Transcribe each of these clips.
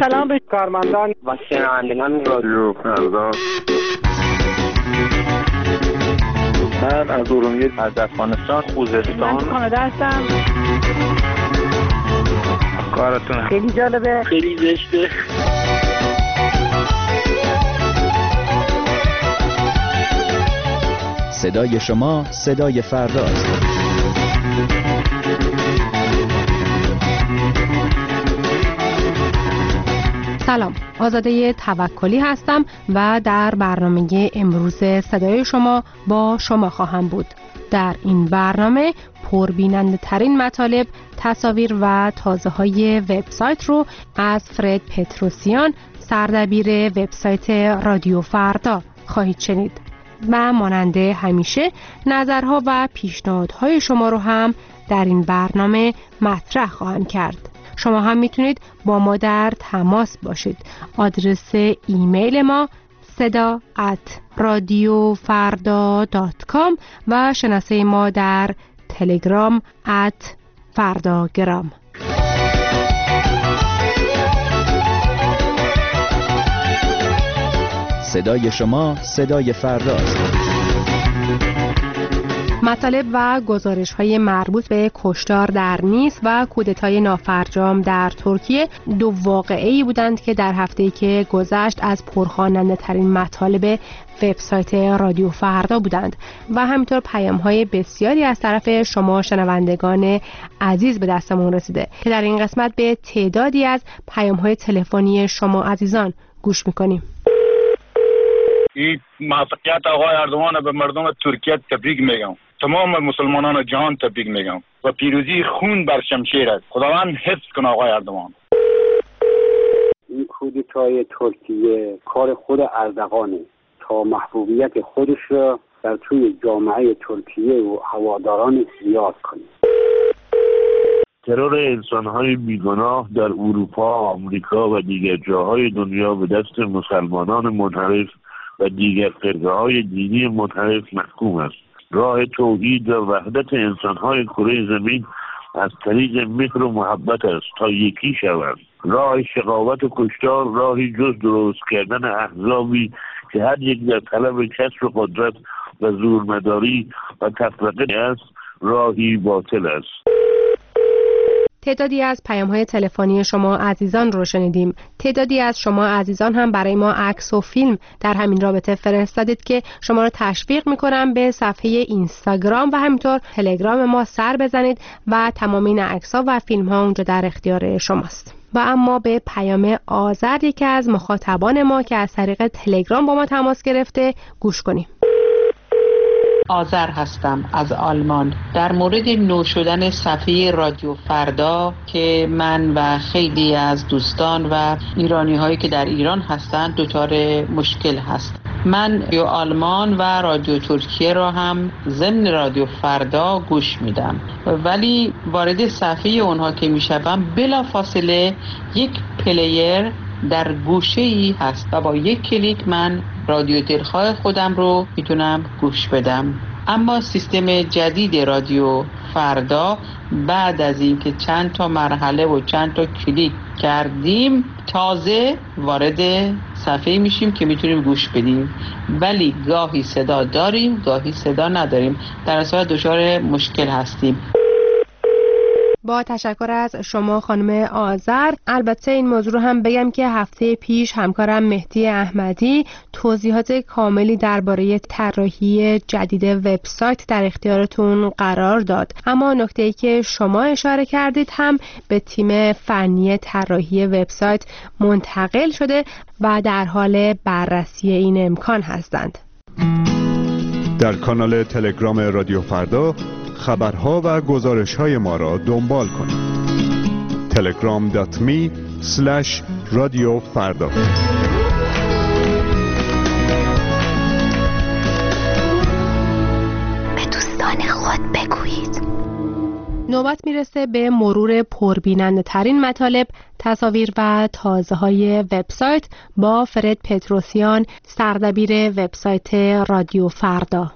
سلام به کارمندان و شنوندگان رادیو فردا. من از ارومیه، از افغانستان، خوزستان. من کانادا هستم. کارتون خیلی جالبه، خیلی زشته. صدای شما صدای فرداست. سلام، آزاده توکلی هستم و در برنامه امروز صدای شما با شما خواهم بود. در این برنامه پربیننده ترین مطالب، تصاویر و تازه های وبسایت رو از فرد پتروسیان، سردبیر وبسایت رادیو فردا خواهید شنید. و ماننده همیشه نظرها و پیشنهادهای شما رو هم در این برنامه مطرح خواهم کرد. شما هم میتونید با ما در تماس باشید. آدرس ایمیل ما seda@radiofarda.com و شناسه ما در تلگرام @fardagram. صدای شما صدای فرداست. مطالب و گزارش‌های مربوط به کشتار در نیس و کودتای نافرجام در ترکیه دو واقعه‌ای بودند که در هفته‌ای که گذشت از پرخواننده ترین مطالب وبسایت رادیو فردا بودند و همینطور پیام‌های بسیاری از طرف شما شنوندگان عزیز به دستمون رسیده که در این قسمت به تعدادی از پیام‌های تلفنی شما عزیزان گوش می‌کنیم. این موفقیت آقای اردوان به مردم ترکیه تبریک میگم. تمام مسلمانان جهان تبریک میگم و پیروزی خون بر شمشیر است. خداوند حفظ کنه آقای اردوان. این کودتای ترکیه کار خود اردوانه تا محبوبیت خودش را در توی جامعه ترکیه و هواداران زیاد کنه. ترور انسان‌های بیگناه در اروپا، آمریکا و دیگر جاهای دنیا به دست مسلمانان منحرف و دیگر فرقه‌های دینی منحرف محکوم است. راه توحید و وحدت انسان‌های کره زمین از طریق مهر و محبت است تا یکی شوند. راه شقاوت و کشتار راهی جز درست کردن احزابی که هر یک در طلب کسب قدرت و زورمداری و تفرقه است، راهی باطل است. تعدادی از پیام‌های تلفنی شما عزیزان رو شنیدیم. تعدادی از شما عزیزان هم برای ما عکس و فیلم در همین رابطه فرستادید که شما رو تشویق می‌کنم به صفحه اینستاگرام و همینطور تلگرام ما سر بزنید و تمام این عکس‌ها و فیلم‌ها اونجا در اختیار شماست. و اما به پیام آذر، یکی از مخاطبان ما که از طریق تلگرام با ما تماس گرفته، گوش کنیم. آذر هستم از آلمان. در مورد نو شدن صفحه رادیو فردا که من و خیلی از دوستان و ایرانی هایی که در ایران هستند دچار مشکل هست. من رادیو آلمان و رادیو ترکیه را هم ضمن رادیو فردا گوش میدم، ولی وارد صفحه اونها که میشم بلا فاصله یک پلیر در گوشه‌ای هست و با یک کلیک من رادیو دلخواه خودم رو میتونم گوش بدم. اما سیستم جدید رادیو فردا بعد از اینکه چند تا مرحله و چند تا کلیک کردیم تازه وارد صفحه میشیم که میتونیم گوش بدیم، ولی گاهی صدا داریم گاهی صدا نداریم، در اصل دچار مشکل هستیم. با تشکر از شما خانم آذر. البته این موضوع رو هم بگم که هفته پیش همکارم مهدی احمدی توضیحات کاملی درباره طراحی جدید وبسایت در اختیارتون قرار داد، اما نکته‌ای که شما اشاره کردید هم به تیم فنی طراحی وبسایت منتقل شده و در حال بررسی این امکان هستند. در کانال تلگرام رادیو فردا خبرها و گزارش‌های ما را دنبال کنید. telegram.me/radiofarda. به دوستان خود بگویید. نوبت میرسه به مرور پربیننده ترین مطالب، تصاویر و تازه های وبسایت با فرد پتروسیان، سردبیر وبسایت رادیو فردا.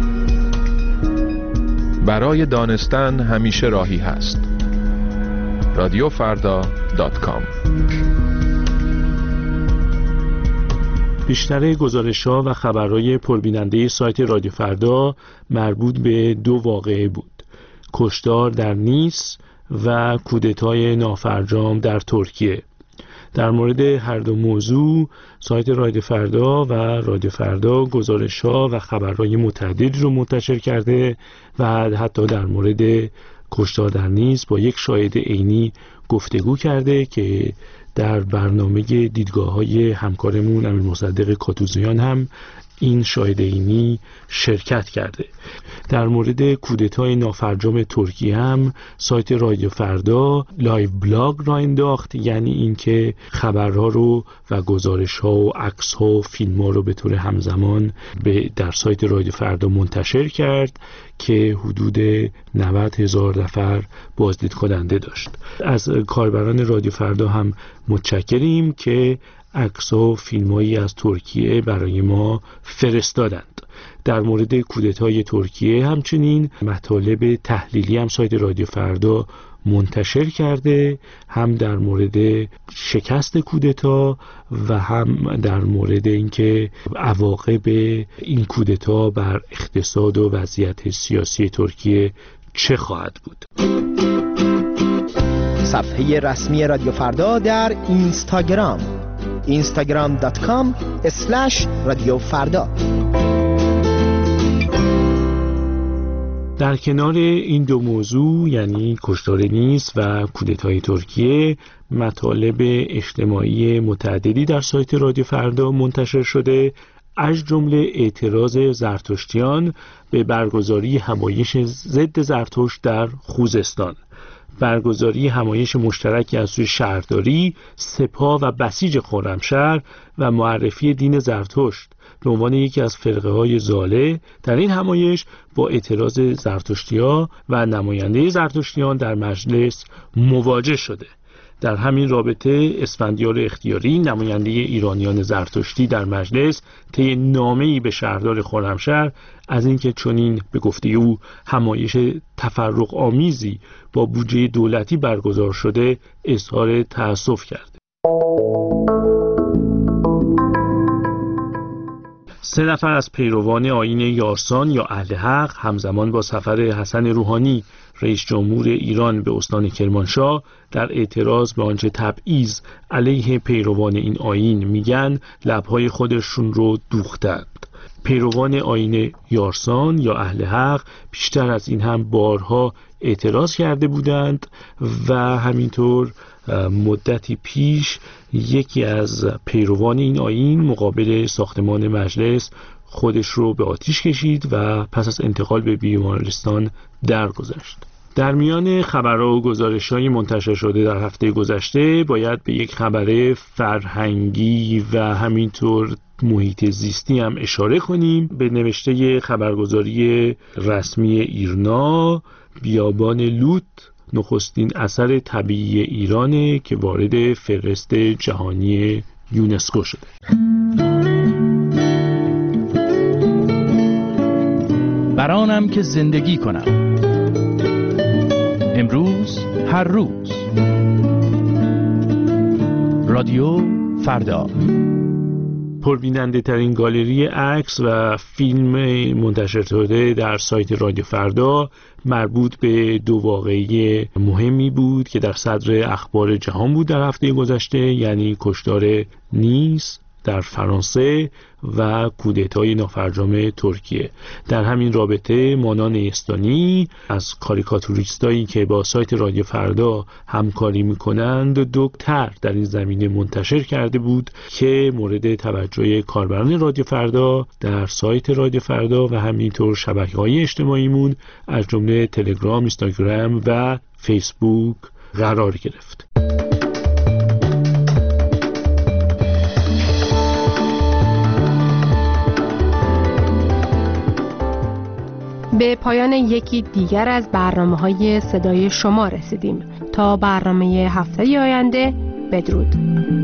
برای دانستن همیشه راهی هست. radiofrda.com. بیشتر گزارش‌ها و خبرهای پربیننده سایت رادیو فردا مربوط به 2 واقعه بود: کشتار در نیس و کودتای نافرجام در ترکیه. در مورد هر 2 موضوع سایت رادیو فردا و رادیو فردا گزارش‌ها و خبرهای متعددی رو منتشر کرده و حتی در مورد کشتار در نیس با یک شاهد عینی گفتگو کرده که در برنامه دیدگاه‌های همکارمون امیر مصدق کاتوزیان هم این شاهد عینی شرکت کرده. در مورد کودتای نافرجام ترکیه هم سایت رادیو فردا لایو بلاگ را انداخت، یعنی اینکه خبرها رو و گزارش‌ها و عکس‌ها و فیلم‌ها رو به طور همزمان در سایت رادیو فردا منتشر کرد که حدود 90,000 نفر بازدید کننده داشت. از کاربران رادیو فردا هم متشکریم که عکس‌ها و فیلم‌هایی از ترکیه برای ما فرستادند. در مورد کودتای ترکیه همچنین مطالب تحلیلی هم سایت رادیو فردا منتشر کرده، هم در مورد شکست کودتا و هم در مورد اینکه عواقب این کودتا بر اقتصاد و وضعیت سیاسی ترکیه چه خواهد بود. صفحه رسمی رادیو فردا در اینستاگرام instagram.com/radiofrda. در کنار این 2 موضوع یعنی کشتار نیس و کودتای ترکیه، مطالب اجتماعی متعددی در سایت رادیو فردا منتشر شده، از جمله اعتراض زرتشتیان به برگزاری همایش ضد زرتشت در خوزستان، برگزاری همایش مشترکی از سوی شهرداری، سپاه و بسیج خرمشهر و معرفی دین زرتشت به عنوان یکی از فرقه‌های ضاله در این همایش با اعتراض زرتشتی‌ها و نماینده زرتشتیان در مجلس مواجه شده. در همین رابطه اسفندیار اختیاری، نماینده ایرانیان زرتشتی در مجلس، طی نامه‌ای به شهردار خرمشهر از اینکه چنین به گفته او همایش تفرق آمیزی با بودجه دولتی برگزار شده اظهار تأسف کرد. 3 نفر از پیروان آیین یارسان یا اهل حق همزمان با سفر حسن روحانی رئیس جمهور ایران به استان کرمانشاه در اعتراض به آنچه تبعیض علیه پیروان این آیین میگن لبهای خودشون رو دوختند. پیروان آیین یارسان یا اهل حق بیشتر از این هم بارها اعتراض کرده بودند و همینطور مدتی پیش یکی از پیروان این آیین مقابل ساختمان مجلس خودش رو به آتش کشید و پس از انتقال به بیمارستان درگذشت. در میان خبرها و گزارش‌های منتشر شده در هفته گذشته باید به یک خبر فرهنگی و همینطور محیط زیستی هم اشاره کنیم. به نوشته خبرگزاری رسمی ایرنا، بیابان لوت نخستین اثر طبیعی ایرانه که وارد فهرست جهانی یونسکو شده. برانم که زندگی کنم، امروز هر روز. رادیو فردا. پربیننده ترین گالری عکس و فیلم منتشر شده در سایت رادیو فردا مربوط به 2 واقعه مهمی بود که در صدر اخبار جهان بود در هفته گذشته، یعنی کشتار نیس در فرانسه و کودتای نافرجام ترکیه. در همین رابطه مانان استانی از کاریکاتوریستایی که با سایت رادیو فردا همکاری میکنند 2 طرح در این زمینه منتشر کرده بود که مورد توجه کاربران رادیو فردا در سایت رادیو فردا و همینطور شبکه‌های اجتماعیمون از جمله تلگرام، اینستاگرام و فیسبوک قرار گرفت. به پایان یکی دیگر از برنامه‌های صدای شما رسیدیم. تا برنامه هفته آینده، بدرود.